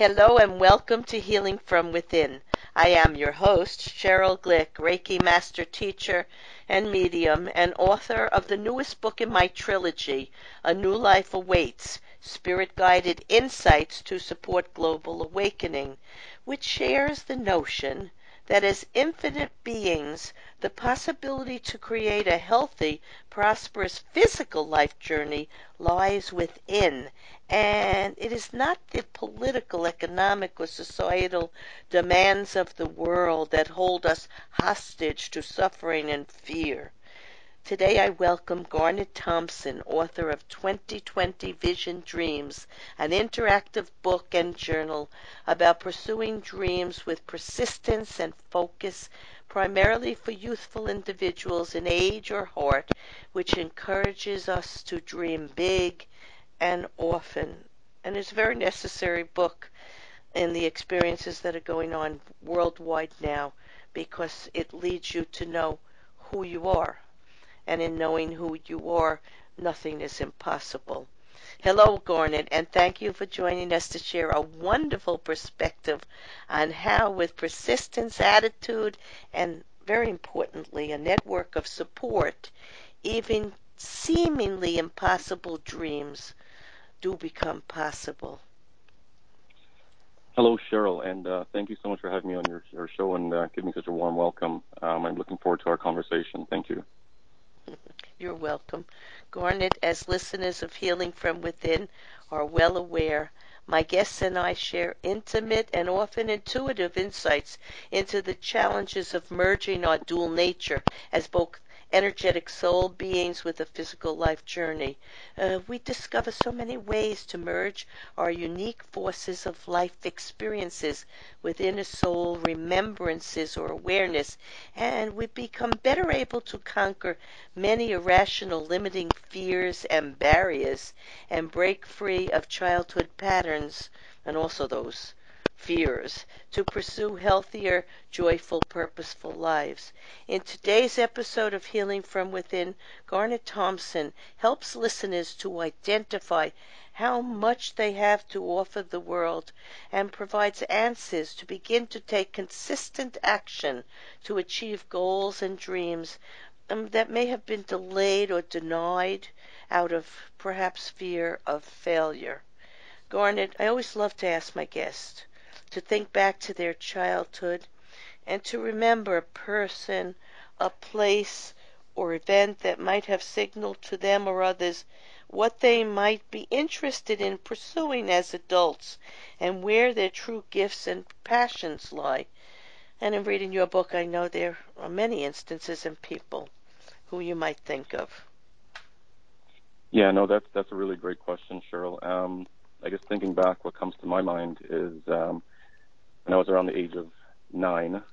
Hello and welcome to Healing from Within. I am your host, Cheryl Glick, Reiki Master Teacher and Medium, and author of the newest book in my trilogy, A New Life Awaits, Spirit-Guided Insights to Support Global Awakening, which shares the notion that as infinite beings, the possibility to create a healthy, prosperous physical life journey lies within, and it is not the political, economic, or societal demands of the world that hold us hostage to suffering and fear. Today I welcome Garnet Thompson, author of 2020 Vision Dreams, an interactive book and journal about pursuing dreams with persistence and focus, primarily for youthful individuals in age or heart, which encourages us to dream big and often. And it's a very necessary book in the experiences that are going on worldwide now because it leads you to know who you are, and in knowing who you are, nothing is impossible. Hello, Garnet, and thank you for joining us to share a wonderful perspective on how, with persistence, attitude, and very importantly, a network of support, even seemingly impossible dreams do become possible. Hello, Cheryl, and thank you so much for having me on your show and giving me such a warm welcome. I'm looking forward to our conversation. Thank you. You're welcome. Garnet, as listeners of Healing from Within are well aware, my guests and I share intimate and often intuitive insights into the challenges of merging our dual nature as both energetic soul beings with a physical life journey. We discover so many ways to merge our unique forces of life experiences within a soul, remembrances, or awareness, and we become better able to conquer many irrational limiting fears and barriers and break free of childhood patterns and also those fears to pursue healthier, joyful, purposeful lives. In today's episode of Healing from Within, Garnet Thompson helps listeners to identify how much they have to offer the world and provides answers to begin to take consistent action to achieve goals and dreams that may have been delayed or denied out of perhaps fear of failure. Garnet, I always love to ask my guests to think back to their childhood and to remember a person, a place, or event that might have signaled to them or others what they might be interested in pursuing as adults and where their true gifts and passions lie. And in reading your book, I know there are many instances and people who you might think of. Yeah, no, that's a really great question, Cheryl. I guess thinking back, what comes to my mind is when I was around the age of 9,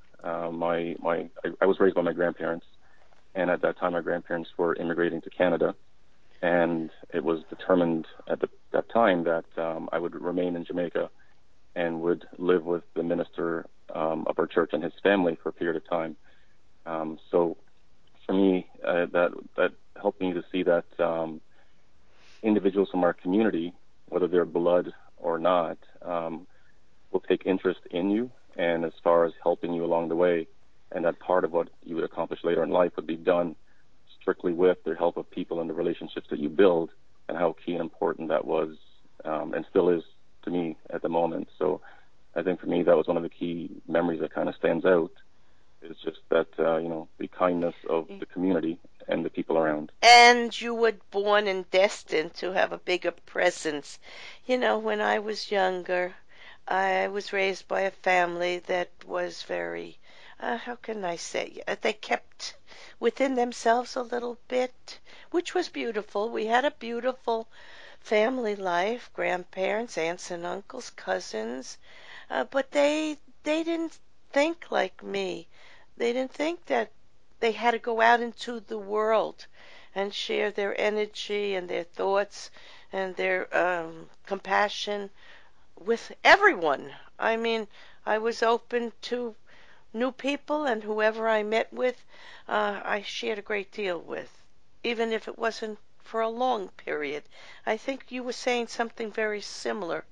I was raised by my grandparents, and at that time my grandparents were immigrating to Canada, and it was determined at that time that I would remain in Jamaica and would live with the minister of our church and his family for a period of time. So for me, that helped me to see that individuals from our community, whether they're blood or not, will take interest in you and as far as helping you along the way, and that part of what you would accomplish later in life would be done strictly with the help of people and the relationships that you build, and how key and important that was and still is to me at the moment. So I think for me that was one of the key memories that kind of stands out. It's just that, the kindness of the community and the people around. And you were born and destined to have a bigger presence. When I was younger, I was raised by a family that was very, how can I say, they kept within themselves a little bit, which was beautiful. We had a beautiful family life, grandparents, aunts and uncles, cousins, but they didn't think like me. They didn't think that they had to go out into the world and share their energy and their thoughts and their compassion with everyone. I mean, I was open to new people, and whoever I met with, I shared a great deal with, even if it wasn't for a long period. I think you were saying something very similar.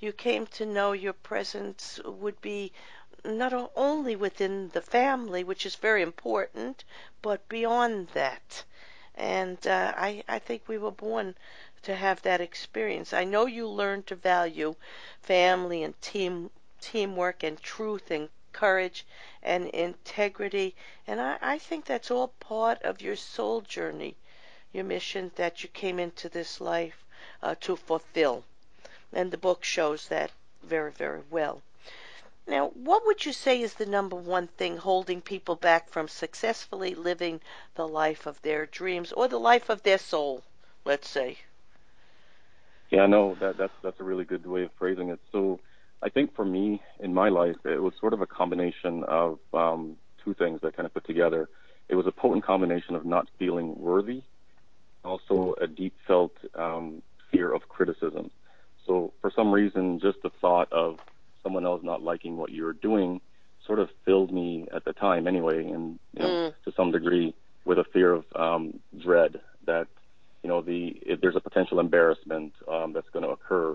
you came to know your presence would be not only within the family, which is very important, but beyond that. And I think we were born to have that experience. I know you learned to value family and teamwork and truth and courage and integrity. And I think that's all part of your soul journey, your mission that you came into this life to fulfill. And the book shows that very, very well. Now, what would you say is the number one thing holding people back from successfully living the life of their dreams or the life of their soul, let's say? Yeah, no, that's a really good way of phrasing it. So I think for me in my life, it was sort of a combination of two things that kind of put together. It was a potent combination of not feeling worthy, also a deep felt fear of criticism. So for some reason, just the thought of someone else not liking what you're doing sort of filled me at the time anyway, and to some degree with a fear of dread that if there's a potential embarrassment that's going to occur,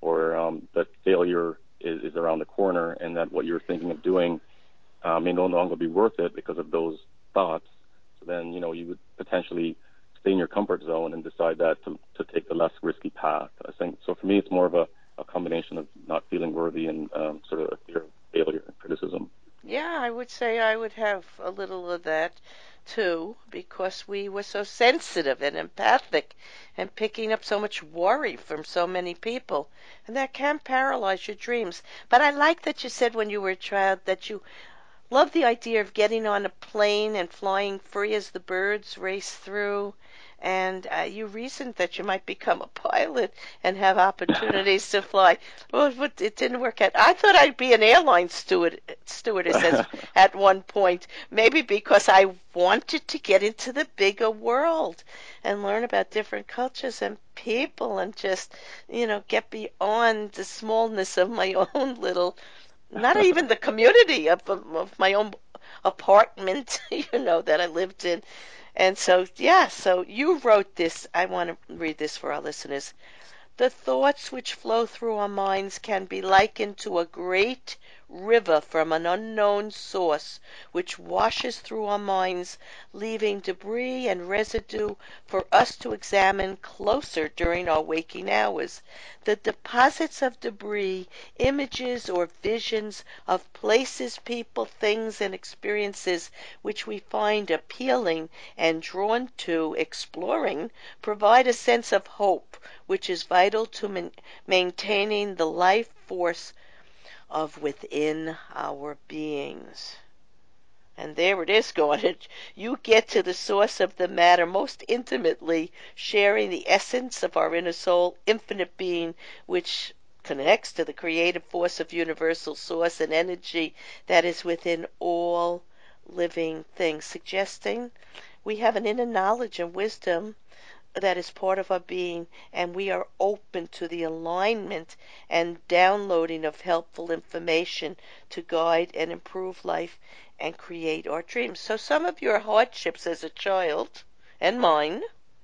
or that failure is around the corner, and that what you're thinking of doing may no longer be worth it because of those thoughts. So then you would potentially stay in your comfort zone and decide that to take the less risky path. I think so. For me, it's more of a combination of not feeling worthy and sort of a fear of failure and criticism. Yeah, I would say I would have a little of that too, because we were so sensitive and empathic and picking up so much worry from so many people. And that can paralyze your dreams. But I like that you said when you were a child that you love the idea of getting on a plane and flying free as the birds race through. And you reasoned that you might become a pilot and have opportunities to fly. Well, but it didn't work out. I thought I'd be an airline stewardess at one point, maybe because I wanted to get into the bigger world and learn about different cultures and people and just, get beyond the smallness of my own little, not even the community of my own apartment, that I lived in. And so, yeah, so you wrote this. I want to read this for our listeners. The thoughts which flow through our minds can be likened to a great river from an unknown source which washes through our minds, leaving debris and residue for us to examine closer during our waking hours. The deposits of debris, images or visions of places, people, things, and experiences which we find appealing and drawn to exploring, provide a sense of hope which is vital to maintaining the life force of within our beings. And there it is going. You get to the source of the matter most intimately, sharing the essence of our inner soul, infinite being, which connects to the creative force of universal source and energy that is within all living things, suggesting we have an inner knowledge and wisdom that is part of our being, and we are open to the alignment and downloading of helpful information to guide and improve life and create our dreams. So some of your hardships as a child, and mine,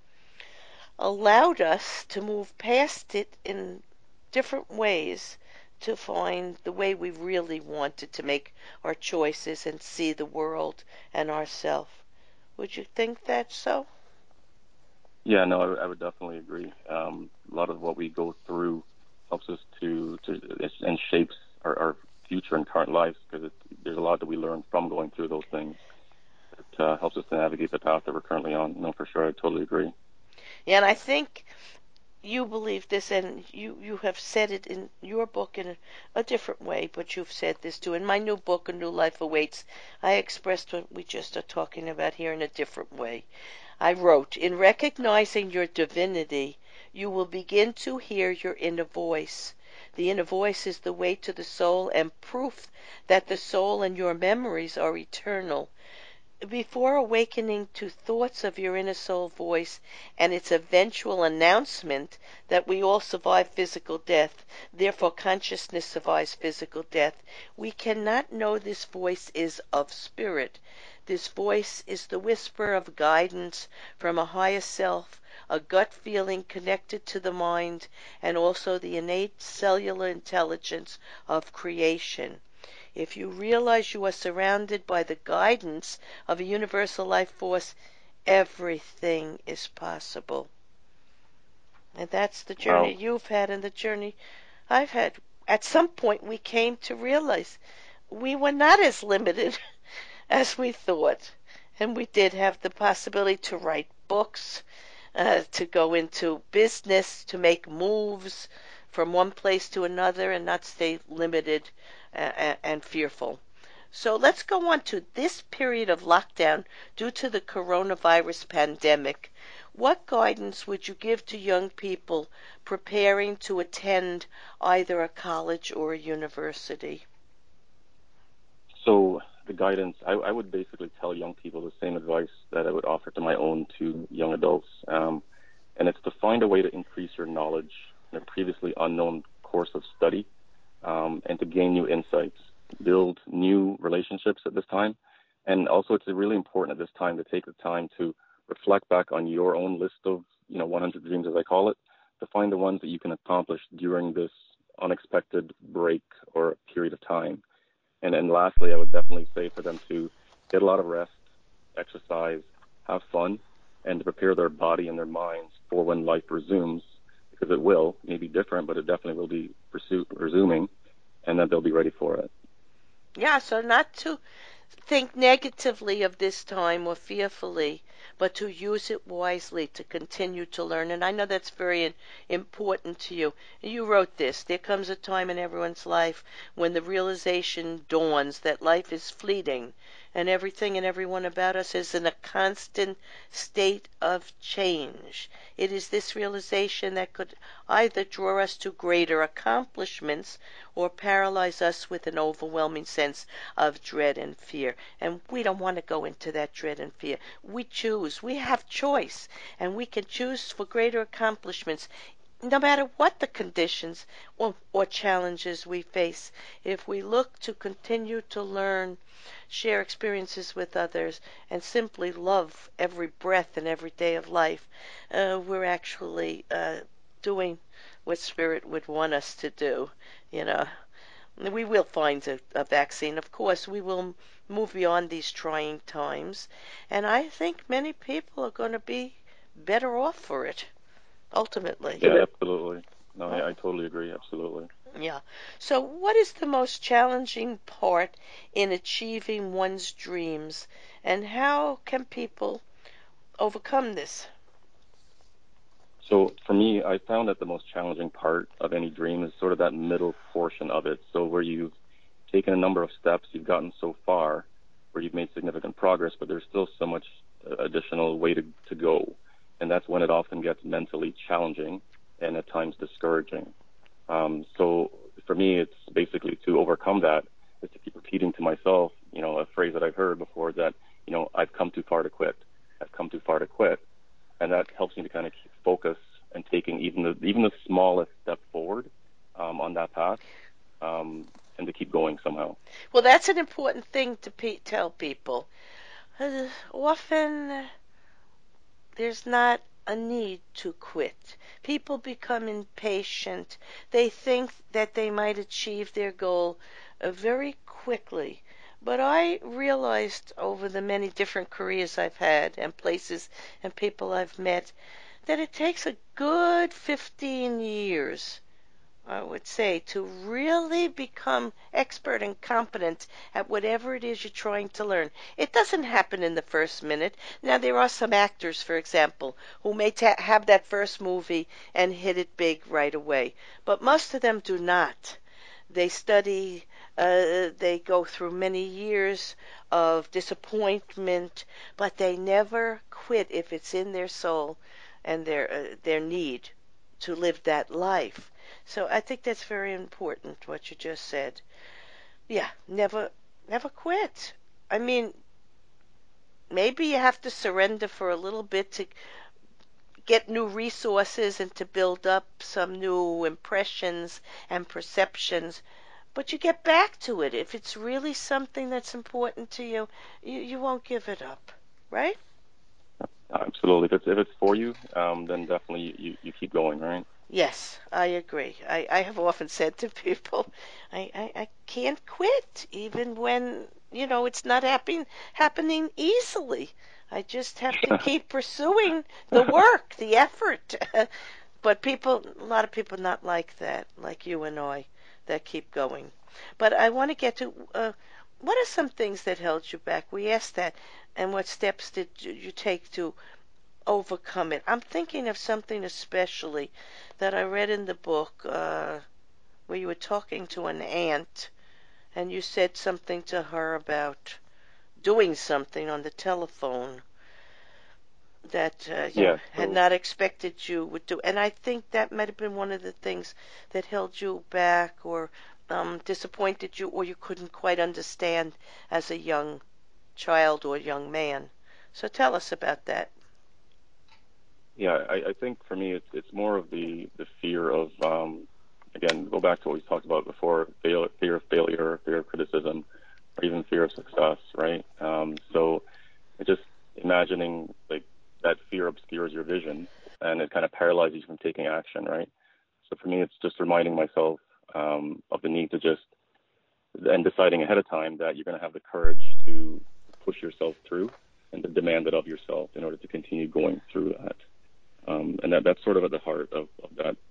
allowed us to move past it in different ways to find the way we really wanted to make our choices and see the world and ourselves. Would you think that's so? Yeah, no, I would definitely agree. A lot of what we go through helps us to and shapes our future and current lives, because there's a lot that we learn from going through those things. It helps us to navigate the path that we're currently on. No, for sure, I totally agree. Yeah, and I think you believe this, and you have said it in your book in a different way, but you've said this too. In my new book, A New Life Awaits, I expressed what we just are talking about here in a different way. I wrote, in recognizing your divinity, you will begin to hear your inner voice. The inner voice is the way to the soul and proof that the soul and your memories are eternal. Before awakening to thoughts of your inner soul voice and its eventual announcement that we all survive physical death, therefore consciousness survives physical death, we cannot know this voice is of spirit. This voice is the whisper of guidance from a higher self a gut feeling connected to the mind, and also the innate cellular intelligence of creation. If you realize you are surrounded by the guidance of a universal life force, everything is possible. And that's the journey Wow. you've had and the journey I've had. At some point, we came to realize we were not as limited as we thought. And we did have the possibility to write books, to go into business, to make moves from one place to another and not stay limited and fearful. So let's go on to this period of lockdown due to the coronavirus pandemic. What guidance would you give to young people preparing to attend either a college or a university? So the guidance, I would basically tell young people the same advice that I would offer to my own two young adults. And it's to find a way to increase your knowledge in a previously unknown course of study, and to gain new insights, build new relationships at this time. And also it's really important at this time to take the time to reflect back on your own list of, 100 dreams, as I call it, to find the ones that you can accomplish during this unexpected break or period of time. And then lastly, I would definitely say for them to get a lot of rest, exercise, have fun, and to prepare their body and their minds for when life resumes, because it will, maybe different, but it definitely will be resuming, and that they'll be ready for it. Yeah, so not to think negatively of this time or fearfully, but to use it wisely to continue to learn. And I know that's very important to you. You wrote this. There comes a time in everyone's life when the realization dawns that life is fleeting and everything and everyone about us is in a constant state of change. It is this realization that could either draw us to greater accomplishments or paralyze us with an overwhelming sense of dread and fear. And we don't want to go into that dread and fear. We choose. We have choice. And we can choose for greater accomplishments no matter what the conditions or challenges we face. If we look to continue to learn, share experiences with others, and simply love every breath and every day of life, we're actually doing what Spirit would want us to do. You know, we will find a vaccine. Of course, we will move beyond these trying times, and I think many people are going to be better off for it, ultimately. Yeah, absolutely. No, Oh, I totally agree. Absolutely. yeah. So, what is the most challenging part in achieving one's dreams, and how can people overcome this? So for me, I found that the most challenging part of any dream is sort of that middle portion of it. So where you've taken a number of steps, you've gotten so far, where you've made significant progress, but there's still so much additional way to go. And that's when it often gets mentally challenging and at times discouraging. So for me, it's basically to overcome that is to keep repeating to myself, a phrase that I've heard before that, I've come too far to quit. I've come too far to quit, and that helps me to kind of keep focus and taking even the smallest step forward on that path, and to keep going somehow. Well, that's an important thing to tell people. Often there's not a need to quit. People become impatient. They think that they might achieve their goal very quickly. But I realized over the many different careers I've had and places and people I've met that it takes a good 15 years, I would say, to really become expert and competent at whatever it is you're trying to learn. It doesn't happen in the first minute. Now, there are some actors, for example, who may have that first movie and hit it big right away, but most of them do not. They study, they go through many years of disappointment, but they never quit if it's in their soul and their need to live that life. So I think that's very important what you just said. Yeah, never quit. I mean, maybe you have to surrender for a little bit to get new resources and to build up some new impressions and perceptions, but you get back to it. If it's really something that's important to you, you won't give it up, right? Absolutely. If it's for you, then definitely you keep going, right? Yes, I agree. I have often said to people, I can't quit even when, it's not happening easily. I just have to keep pursuing the work, the effort. But a lot of people not like that, like you and I, that keep going. But I want to get to what are some things that held you back? We asked that, and what steps did you take to overcome it? I'm thinking of something especially that I read in the book where you were talking to an aunt, and you said something to her about doing something on the telephone that Yeah. had So not expected you would do. And I think that might have been one of the things that held you back or disappointed you or you couldn't quite understand as a young child or young man. So tell us about that. yeah, I think for me it's more of the fear of again, go back to what we talked about before, fear of failure, fear of criticism, or even fear of success, right? So it just imagining like that fear obscures your vision and it kind of paralyzes you from taking action, right? So for me, it's just reminding myself of the need to just and deciding ahead of time that you're going to have the courage to push yourself through and to demand it of yourself in order to continue going through that. And that's sort of at the heart of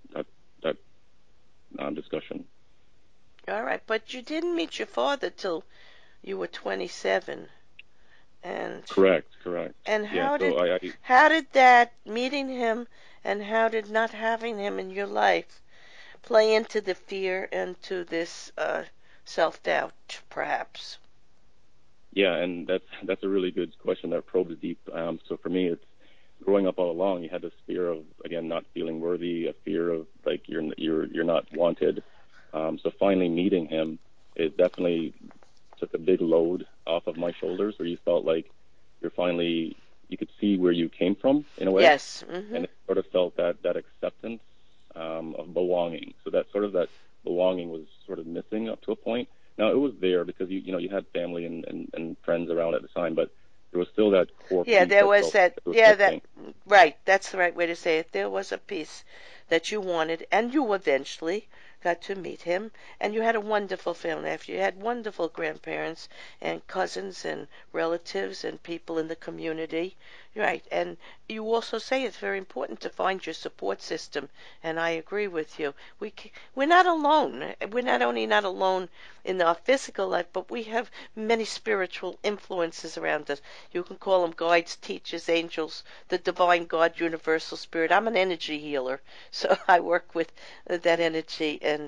that discussion. All right, but you didn't meet your father till you were 27, and Correct, correct. and Yeah. So how did that meeting him and how did not having him in your life play into the fear and to this self-doubt, perhaps? yeah, and that's a really good question that probes deep. So for me, it's growing up all along. You had this fear of again not feeling worthy, a fear of like you're not wanted. So finally meeting him, it definitely took a big load off of my shoulders, where you felt like you're finally you could see where you came from in a way, Yes. and it sort of felt that acceptance of belonging. So that belonging was sort of missing up to a point. Now it was there because you had family and friends around at the time, but there was still that core Yeah, piece there that was felt that. that was Yeah, that. missing. Right. That's the right way to say it. There was a piece that you wanted, and you eventually got to meet him, and you had a wonderful family. After you had wonderful grandparents and cousins and relatives and people in the community. Right. And you also say it's very important to find your support system, and I agree with you. We're not alone. We're not only not alone in our physical life, but we have many spiritual influences around us. You can call them guides, teachers, angels, the divine God, universal spirit. I'm an energy healer, so I work with that energy, and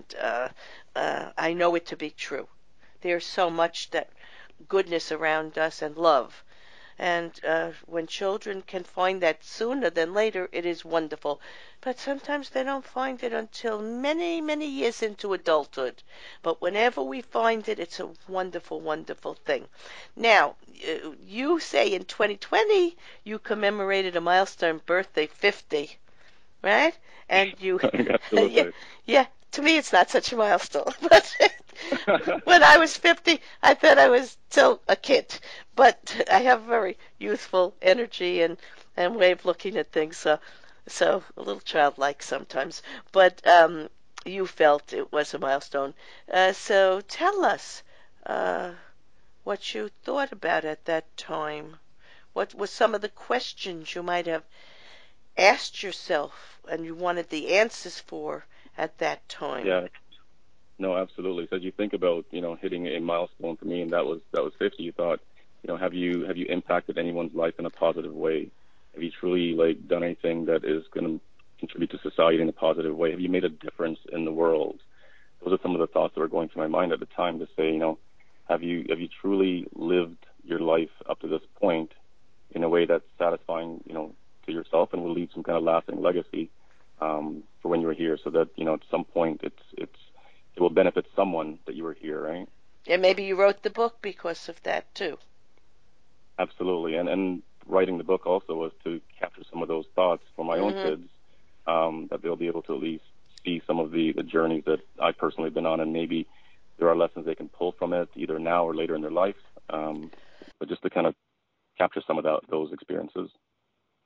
I know it to be true. There's so much that goodness around us and love. And when children can find that sooner than later, it is wonderful. But sometimes they don't find it until many, many years into adulthood. But whenever we find it, it's a wonderful, wonderful thing. Now, you say in 2020 you commemorated a milestone birthday, 50, right? And you, yeah, Absolutely. yeah. To me, it's not such a milestone, but when I was 50, I thought I was still a kid. But I have very youthful energy and way of looking at things, so a little childlike sometimes. But you felt it was a milestone. So tell us uh, what you thought about at that time. What were some of the questions you might have asked yourself and you wanted the answers for at that time? Yeah. No, absolutely. So as you think about, hitting a milestone for me, and that was 50, you thought, have you impacted anyone's life in a positive way? Have you truly like done anything that is going to contribute to society in a positive way? Have you made a difference in the world? Those are some of the thoughts that were going through my mind at the time to say, have you truly lived your life up to this point in a way that's satisfying, to yourself and will leave some kind of lasting legacy for when you were here, so that at some point it will benefit someone that you were here, right? And maybe you wrote the book because of that too. Absolutely, and writing the book also was to capture some of those thoughts for my own Hmm. kids, that they'll be able to at least see some of the journeys that I personally have been on, and maybe there are lessons they can pull from it either now or later in their life, but just to kind of capture some of those experiences.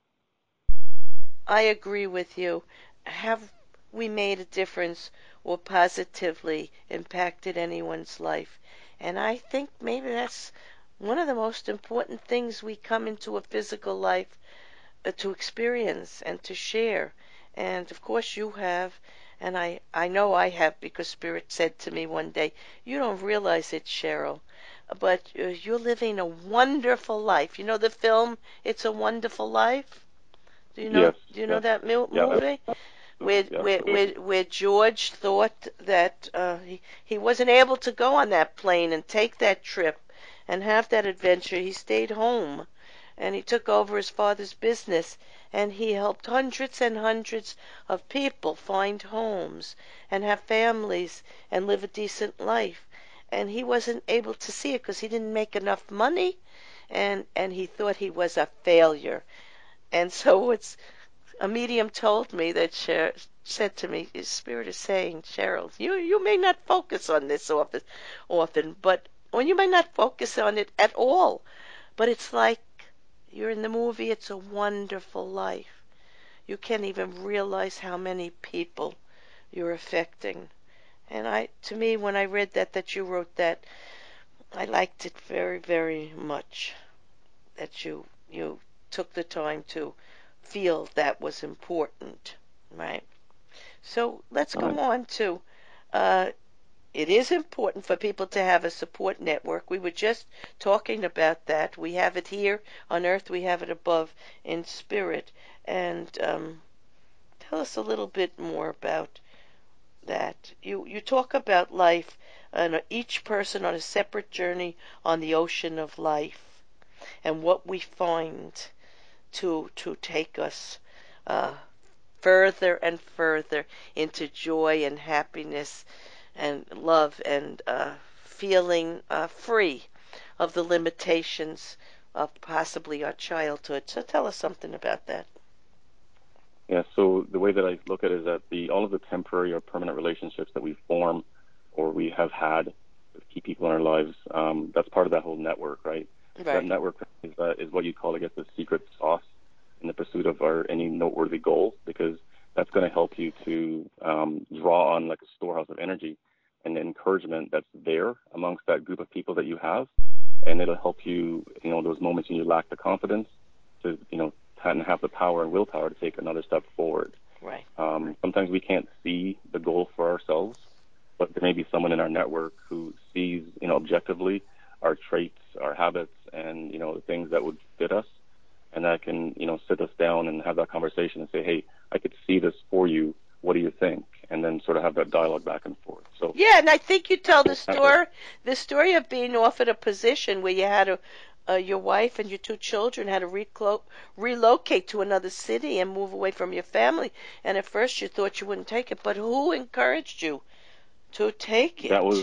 I agree with you. Have we made a difference or positively impacted anyone's life? And I think maybe that's one of the most important things we come into a physical life to experience and to share. And of course, you have, and I know I have because Spirit said to me one day, "You don't realize it, Cheryl, but you're living a wonderful life." You know the film "It's a Wonderful Life"? Yes, Do you know yes, that yeah, movie? Where absolutely, yeah, absolutely. George thought that he wasn't able to go on that plane and take that trip and have that adventure. He stayed home and he took over his father's business and he helped hundreds and hundreds of people find homes and have families and live a decent life. And he wasn't able to see it because he didn't make enough money and he thought he was a failure. And so it's a medium told me that said to me, his spirit is saying, Cheryl, you may not focus on this often, but or you may not focus on it at all. But it's like you're in the movie, It's a Wonderful Life. You can't even realize how many people you're affecting. And to me, when I read that you wrote that, I liked it very, very much. That you took the time to feel that was important, right? So let's All go right. on to uh, it is important for people to have a support network. We were just talking about that. We have it here on earth, we have it above in spirit. And tell us a little bit more about that. You talk about life and each person on a separate journey on the ocean of life and what we find to take us uh, further and further into joy and happiness and love and feeling free of the limitations of possibly our childhood. So tell us something about that. Yeah, so the way that I look at it is that all of the temporary or permanent relationships that we form or we have had with key people in our lives, that's part of that whole network, right? That Right. network is what you call, I guess, the secret sauce in the pursuit of any noteworthy goals, because that's going to help you to draw on like a storehouse of energy and encouragement that's there amongst that group of people that you have, and it'll help you, those moments when you lack the confidence to, and have the power and willpower to take another step forward. Right. Sometimes we can't see the goal for ourselves, but there may be someone in our network who sees, objectively our traits, our habits, and, the things that would fit us, and that can, sit us down and have that conversation and say, hey, I could see this for you. What do you think? And then sort of have that dialogue back and forth. So, Yeah, and I think you tell network. the story of being offered a position where you had your wife and your two children had to relocate to another city and move away from your family. And at first you thought you wouldn't take it, but who encouraged you to take That it? was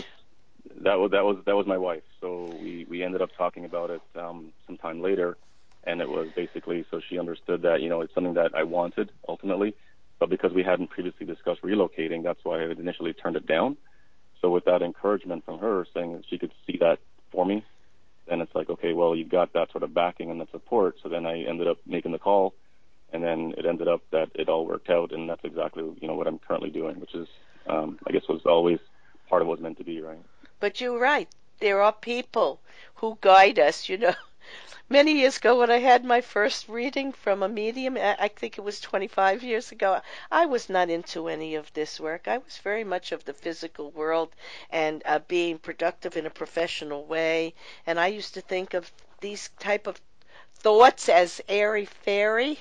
that was my wife. So we ended up talking about it sometime later, and it was basically so she understood that it's something that I wanted ultimately, but because we hadn't previously discussed relocating, that's why I had initially turned it down. So with that encouragement from her saying that she could see that for me, then it's like, okay, well, you've got that sort of backing and that support. So then I ended up making the call, and then it ended up that it all worked out, and that's exactly what I'm currently doing, which is I guess was always part of what was meant to be, right? But you're right. There are people who guide us. Many years ago, when I had my first reading from a medium, I think it was 25 years ago, I was not into any of this work. I was very much of the physical world and being productive in a professional way. And I used to think of these type of thoughts as airy fairy,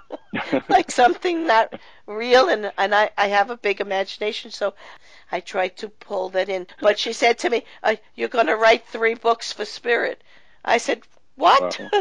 like something not real. And I have a big imagination, so I tried to pull that in. But she said to me, "You're going to write 3 books for Spirit." I said, "What?" Wow.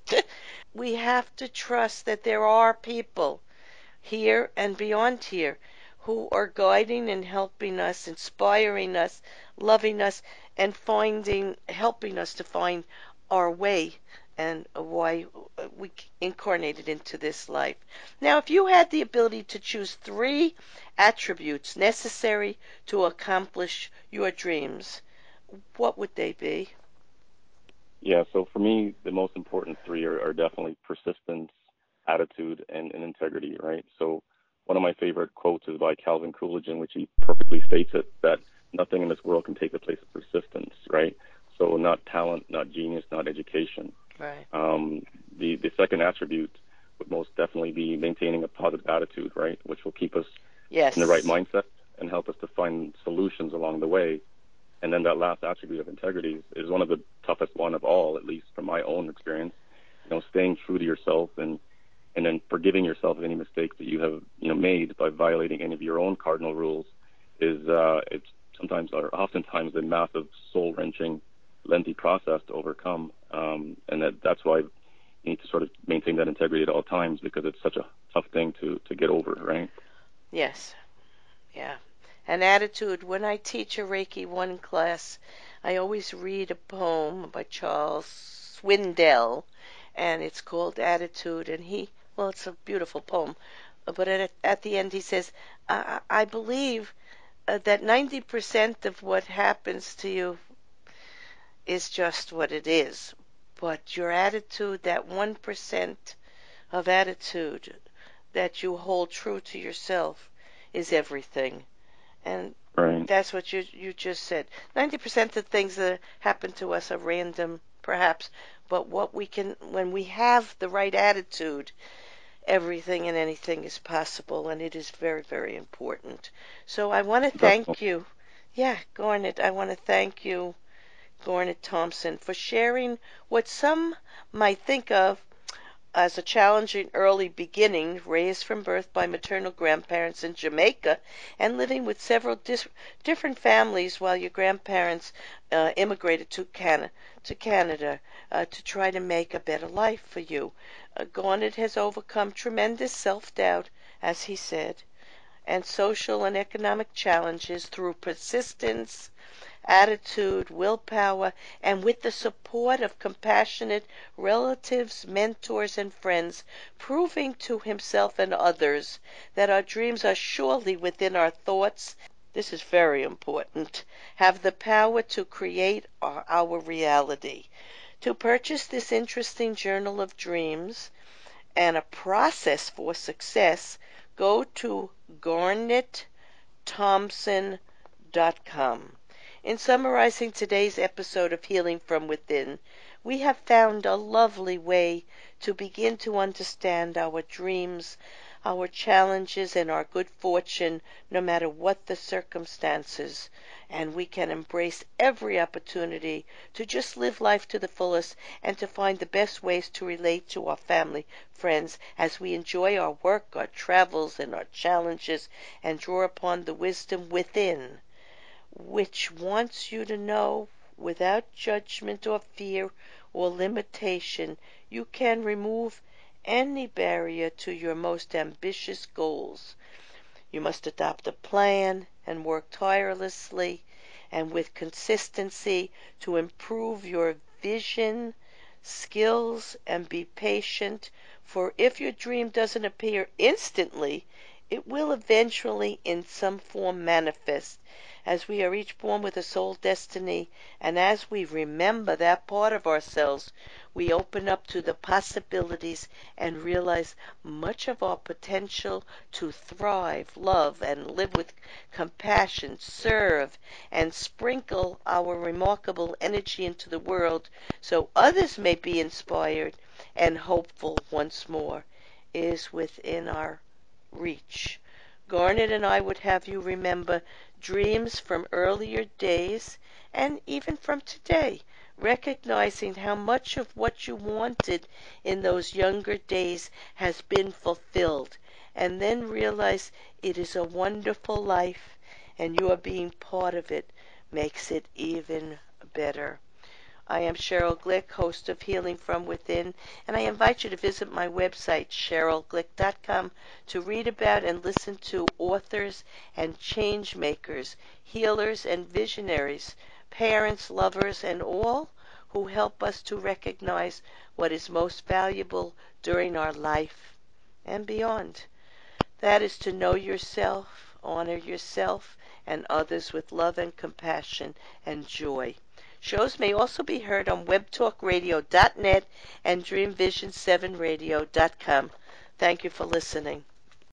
We have to trust that there are people here and beyond here who are guiding and helping us, inspiring us, loving us, and helping us to find our way and why we incarnated into this life. Now, if you had the ability to choose 3 attributes necessary to accomplish your dreams, what would they be? Yeah, so for me, the most important three are definitely persistence, attitude and integrity, right? So one of my favorite quotes is by Calvin Coolidge, in which he perfectly states it, that nothing in this world can take the place of persistence, right? So not talent, not genius, not education. Right. The second attribute would most definitely be maintaining a positive attitude, right, which will keep us in the right Yes. mindset and help us to find solutions along the way. And then that last attribute of integrity is one of the toughest one of all, at least from my own experience. Staying true to yourself and then forgiving yourself of any mistakes that you have made by violating any of your own cardinal rules is it's sometimes or oftentimes a massive soul wrenching, lengthy process to overcome. And that's why you need to sort of maintain that integrity at all times, because it's such a tough thing to get over, right? Yes. Yeah. An attitude. When I teach a Reiki 1 class, I always read a poem by Charles Swindoll, and it's called Attitude. And well, it's a beautiful poem, but at the end he says, I believe that 90% of what happens to you is just what it is. But your attitude, that 1% of attitude that you hold true to yourself, is everything. And Right. that's what you just said. 90% of things that happen to us are random, perhaps, but when we have the right attitude, everything and anything is possible, and it is very, very important. So I want to Definitely. thank you. Yeah, Garnet, I want to thank you, Garnet Thompson, for sharing what some might think of as a challenging early beginning, raised from birth by maternal grandparents in Jamaica and living with several different families while your grandparents immigrated to Canada to try to make a better life for you. Garnet has overcome tremendous self-doubt, as he said, and social and economic challenges through persistence, attitude, willpower, and with the support of compassionate relatives, mentors, and friends, proving to himself and others that our dreams are surely within our thoughts. This is very important. Have the power to create our reality. To purchase this interesting journal of dreams and a process for success, go to garnetthompson.com. In summarizing today's episode of Healing from Within, we have found a lovely way to begin to understand our dreams, our challenges, and our good fortune, no matter what the circumstances. And we can embrace every opportunity to just live life to the fullest and to find the best ways to relate to our family, friends, as we enjoy our work, our travels, and our challenges, and draw upon the wisdom within, which wants you to know, without judgment or fear or limitation, you can remove any barrier to your most ambitious goals. You must adopt a plan and work tirelessly and with consistency to improve your vision, skills, and be patient, for if your dream doesn't appear instantly, it will eventually in some form manifest, as we are each born with a soul destiny, and as we remember that part of ourselves, we open up to the possibilities and realize much of our potential to thrive, love, and live with compassion, serve, and sprinkle our remarkable energy into the world so others may be inspired and hopeful once more, is within our reach. Garnet and I would have you remember dreams from earlier days and even from today, recognizing how much of what you wanted in those younger days has been fulfilled, and then realize it is a wonderful life and your being part of it makes it even better. I am Cheryl Glick, host of Healing from Within, and I invite you to visit my website, cherylglick.com, to read about and listen to authors and change makers, healers and visionaries, parents, lovers, and all who help us to recognize what is most valuable during our life and beyond. That is to know yourself, honor yourself and others with love and compassion and joy. Shows may also be heard on webtalkradio.net and dreamvision7radio.com. Thank you for listening.